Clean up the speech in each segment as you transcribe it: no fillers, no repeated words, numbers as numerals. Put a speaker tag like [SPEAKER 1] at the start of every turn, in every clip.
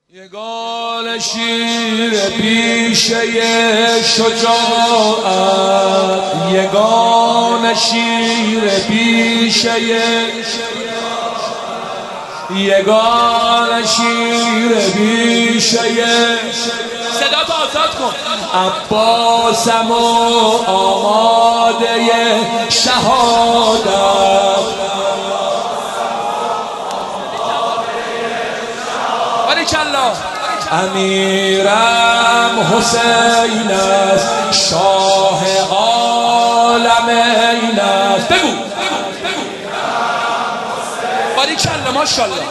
[SPEAKER 1] یگان شیر پیشه شجاعت، یگان شیر پیشه، یگان شیر پیشه. صدا تو آزاد کن. عباسم و آماده شهادت، باریکالله. امیرم حسین است، شاه عالمین است. بگو باریکالله، ماشاءالله.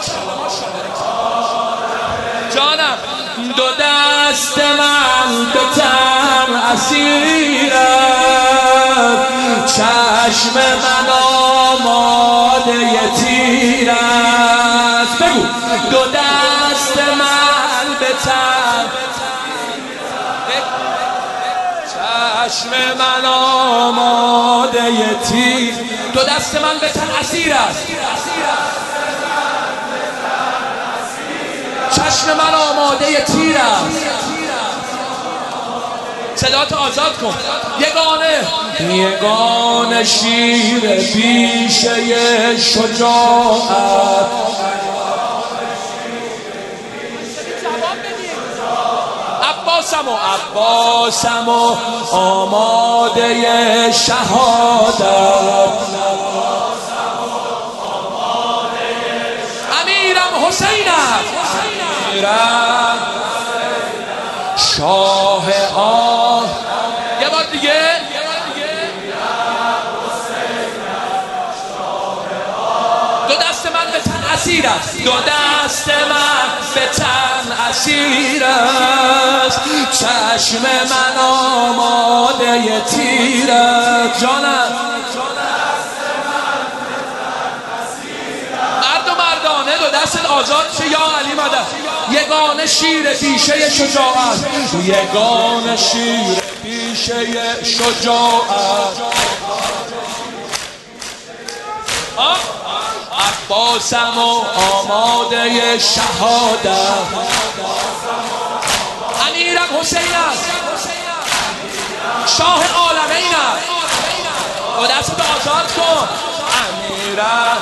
[SPEAKER 1] جانم دو دست من به تن اسیر است، چشم من آماده تیر است. بگو دو دست من به تن، چشم من آماده تیر، دو دست من به تن اسیر است، چشم من آماده تیر است. صدات آزاد کن. یگانه شیر پیشه شجاعت، عباسم و آماده شهادت، امیرم حسین است، شاه آه. یه بار دیگه. دو دست من به تن اسیر است، دو دست من به تن اسیر است، چشم من آماده تیر است. جانم مرد و مردانه دو دست آزاد شه. یا علی مدد. یگانه شیر پیشه شجاعت، یگانه شیر پیشه شجاعت. عباسم و آماده شهادت، امیرم حسین است، شاه عالمین است. دو دست آزاد کن. امیرم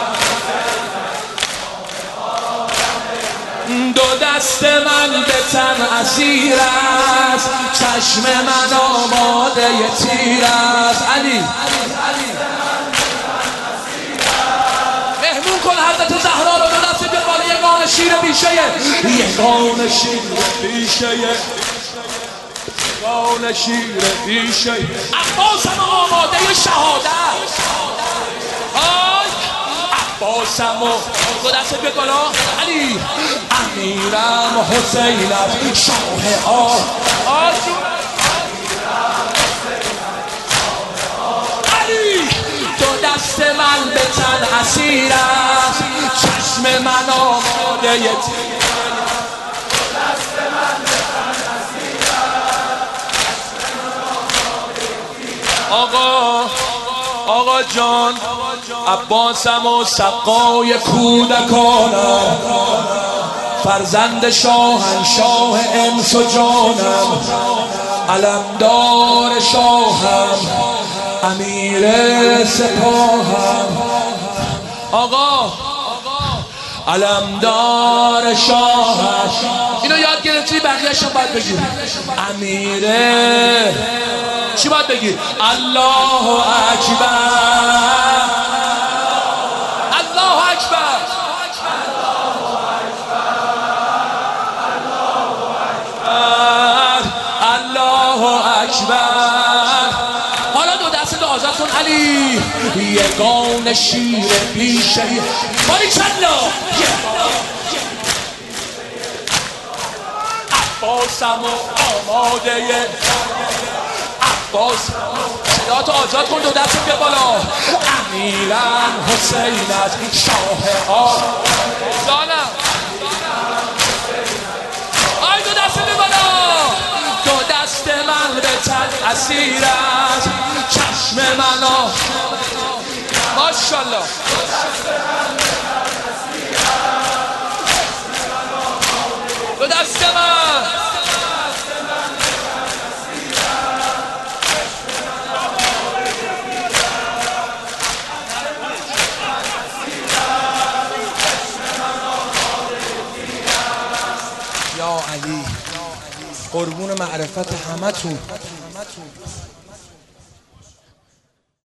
[SPEAKER 1] دو دست من به تن اسیر است، چشم من آماده تیر است. علی مهمون کن حضرت زهرا رو. دو دست به بالا. یگانه شیر پیشه، یگانه شیر پیشه، یگانه شیر پیشه. عباسم آماده شهادت، عباسم و دو دست به بالا. علی امیرم حسین است، شاه علی دو دست من به تن اسیر است، چشم من آماده تیر. آقا جان، عباسم و سقای کودکانم، فرزند شاهنشاه انس و جانم، علمدار شاهم، امیر سپاهم. آقا علمدار شاهم. اینو یاد گرفتی؟ بقیه‌شو باید بگی. امیره چی باید بگی؟ الله اکبر، الله اکبر، الله اکبر. حالا دو دست آزاد کن. علی یگانه شیر پیشه، باریکالله. عباسم و آماده، عباس صدا تو آزاد کن. دو دست به بالا. امیرم حسین است، شاه جانم. آی دو دست به بالا. دو دست من به تن اسیر است، چشم منو ماشاءالله. دو دست من یا علی قربون معرفت همتون.